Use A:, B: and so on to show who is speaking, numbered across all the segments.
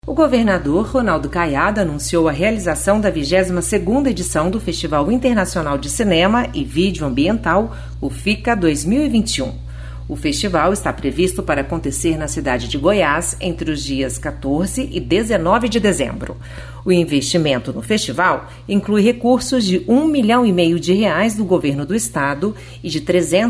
A: O governador Ronaldo Caiado anunciou a realização da 22ª edição do Festival Internacional de Cinema e Vídeo Ambiental, o FICA 2021. O festival está previsto para acontecer na cidade de Goiás entre os dias 14 e 19 de dezembro. O investimento no festival inclui recursos de R$1,5 milhão do governo do estado e de R$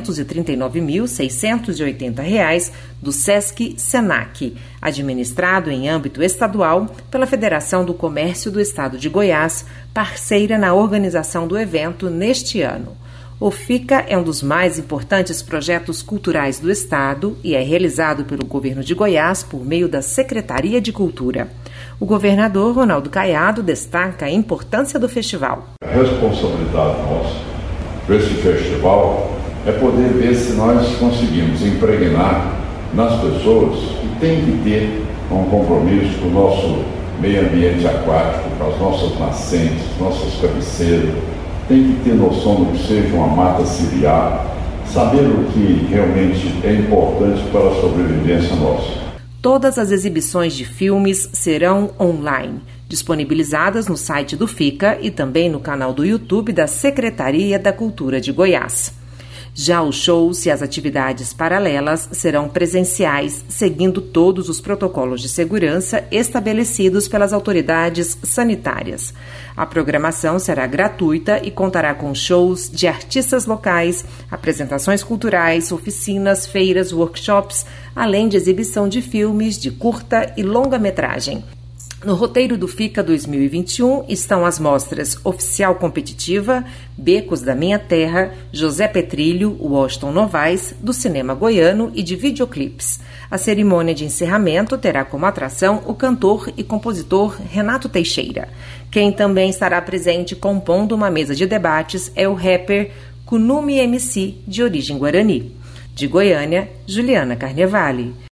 A: 339.680 do Sesc-Senac, administrado em âmbito estadual pela Federação do Comércio do Estado de Goiás, parceira na organização do evento neste ano. O FICA é um dos mais importantes projetos culturais do Estado e é realizado pelo governo de Goiás por meio da Secretaria de Cultura. O governador Ronaldo Caiado destaca a importância do festival.
B: A responsabilidade nossa desse festival é poder ver se nós conseguimos impregnar nas pessoas que tem que ter um compromisso com o nosso meio ambiente aquático, com as nossas nascentes, nossas cabeceiras. Tem que ter noção do que seja uma mata ciliar, saber o que realmente é importante para a sobrevivência nossa.
A: Todas as exibições de filmes serão online, disponibilizadas no site do FICA e também no canal do YouTube da Secretaria da Cultura de Goiás. Já os shows e as atividades paralelas serão presenciais, seguindo todos os protocolos de segurança estabelecidos pelas autoridades sanitárias. A programação será gratuita e contará com shows de artistas locais, apresentações culturais, oficinas, feiras, workshops, além de exibição de filmes de curta e longa-metragem. No roteiro do FICA 2021 estão as mostras Oficial Competitiva, Becos da Minha Terra, José Petrilho, Washington Novaes, do cinema goiano e de videoclipes. A cerimônia de encerramento terá como atração o cantor e compositor Renato Teixeira. Quem também estará presente compondo uma mesa de debates é o rapper Kunume MC, de origem guarani. De Goiânia, Juliana Carnevale.